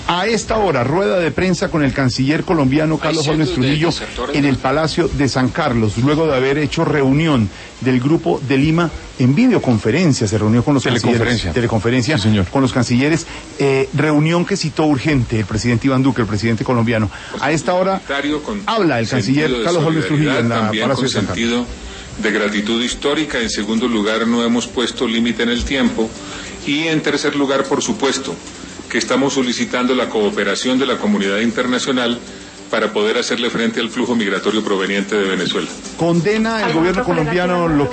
A esta hora, rueda de prensa con el canciller colombiano Carlos Holmes Trujillo en el Palacio de San Carlos, luego de haber hecho reunión del Grupo de Lima en videoconferencia. Se reunió con los cancilleres. Teleconferencia, sí, señor. Con los cancilleres. Reunión que citó urgente el presidente Iván Duque, el presidente colombiano. A esta hora habla el canciller Carlos Holmes Trujillo en la Palacio de San Carlos. De gratitud histórica. En segundo lugar, no hemos puesto límite en el tiempo. Y en tercer lugar, por supuesto, que estamos solicitando la cooperación de la comunidad internacional para poder hacerle frente al flujo migratorio proveniente de Venezuela. Condena el gobierno colombiano lo que